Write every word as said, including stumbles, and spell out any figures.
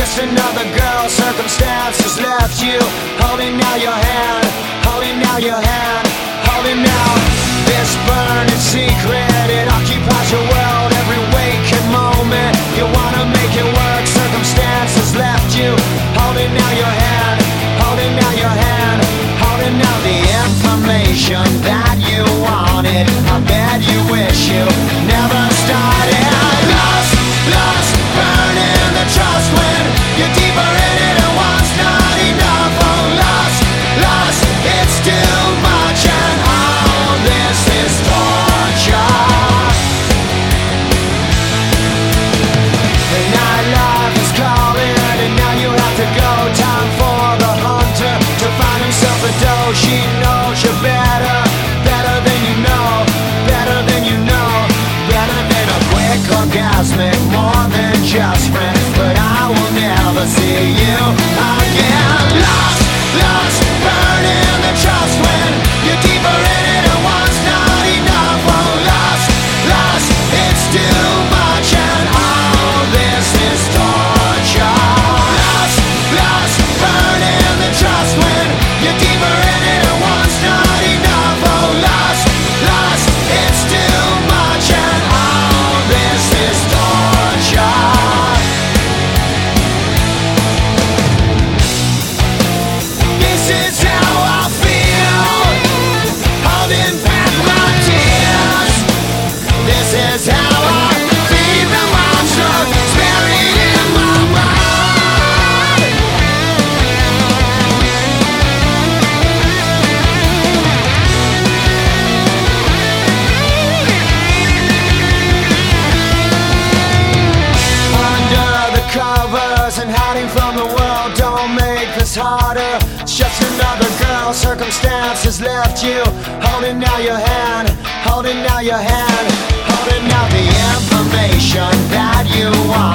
Just another girl, circumstances left you. Holding out your hand, holding out your hand, holding out this burning secret. It occupies your world every waking moment. You wanna make it work, circumstances left you. Holding out your hand, holding out your hand, holding out the information that you wanted. I bet you wish you never started. Lost, lost, burning the trust when you're deeper in it and one's not enough. Oh, lost, lost, it's too much and all this is torture. The nightlife is calling and now you have to go. Time for the hunter to find himself a doe. She knows you better, better than you know, better than you know, better than a quick orgasmic, more than just friends. But I will never see you again. Lost, lost, burning the trust when you're deeper in it and one's not enough. Oh, lost, lost, it's too much and all this is torture. Lost, lost, burning the trust when you're deeper in it and one's not enough. Oh, lost, lost, it's too much and all this is torture. This is how I feel, holding back my tears. This is how I feed the monster buried in my mind. Under the covers and hiding from the world don't make this harder. It's just another girl, circumstances left you. Holding out your hand, holding out your hand, holding out the information that you want.